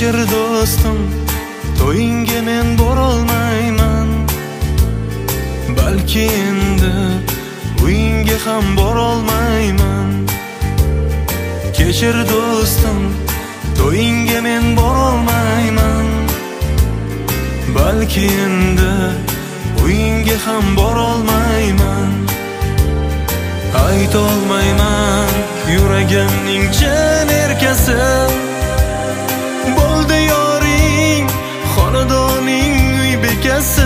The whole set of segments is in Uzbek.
Kechir do'stim, to'yingga men borolmayman. Balki endi uyingga ham borolmayman. Kechir do'stim, to'yingga men borolmayman. Balki endi uyingga ham borolmayman. Aytolmayman yuragimning chin erkasi. Bo'ldi yoring xonadoning uy bekasi.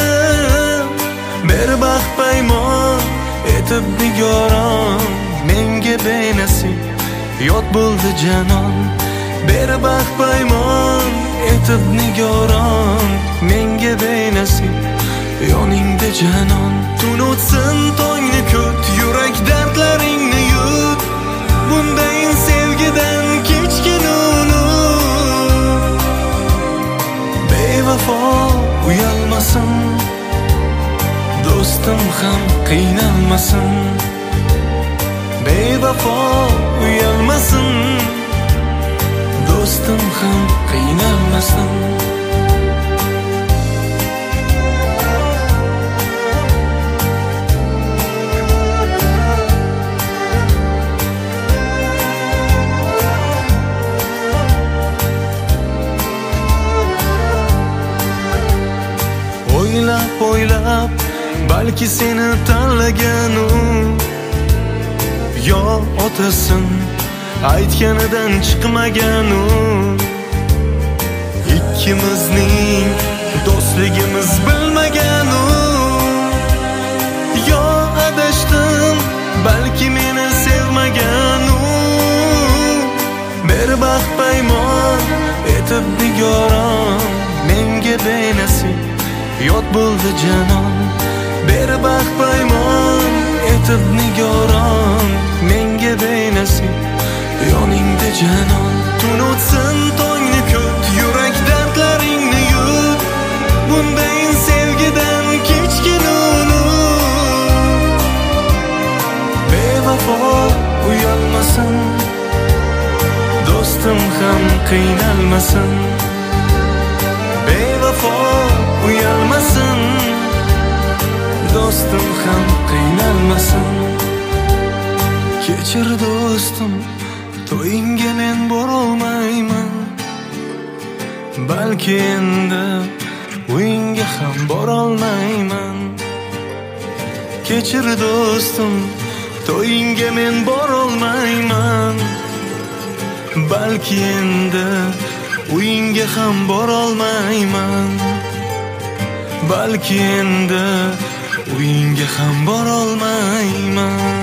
Berbaxt paymon etib nigoron, menga benasib yot bo'ldi janon. Berbaxt paymon etib nigoron, menga benasib yoningda janon. Tun o'tsin tongni kut, yurak dardlaringni yut. Bundayin sevgidan kechgin unut. Bevafo uyalmasin, do'stim ham qiynalmasin. Bevafo uyalmasin, do'stim ham qiynalmasin. O'ylab balki seni tanlagan u, yo otasin aytganidan chiqmagan u. Ikkimizning do'stligimiz bilmagan u, yo adashdim balki meni sevmagan u. Berbaxt paymon etib nigoron, menga benasib yot bo'ldi janon. Berbaxt paymon etib nigoron, menga benasib yoningda janon. Tun o'tsin tongni kut, yurak dardlaringni yut. Bundayin sevgidan kechgin unut. Bevafo uyalmasin, do'stim ham qiynalmasin. Bevafo uyalmasin, do'stim ham qiynalmasin. Kechir do'stim, to'yingga men borolmayman. Balki endi uyingga ham borolmayman. Kechir do'stim, to'yingga men borolmayman. Balki endi uyingga ham borolmayman. Balki endi uyingga ham borolmayman.